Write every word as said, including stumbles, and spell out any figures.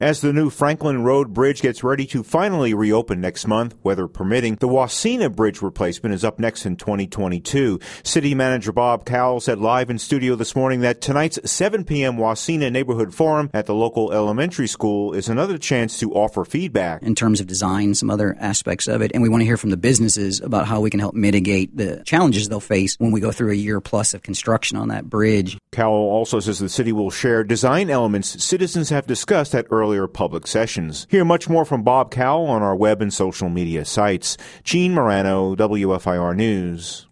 As the new Franklin Road Bridge gets ready to finally reopen next month, weather permitting, the Wasena Bridge replacement is up next in twenty twenty-two. City Manager Bob Cowell said live in studio this morning that tonight's seven p.m. Wasena Neighborhood Forum at the local elementary school is another chance to offer feedback. In terms of design, some other aspects of it, and we want to hear from the businesses about how we can help mitigate the challenges they'll face when we go through a year plus of construction on that bridge. Cowell also says the city will share design elements citizens have discussed at earlier public sessions. Hear much more from Bob Cowell on our web and social media sites. Gene Morano, W F I R News.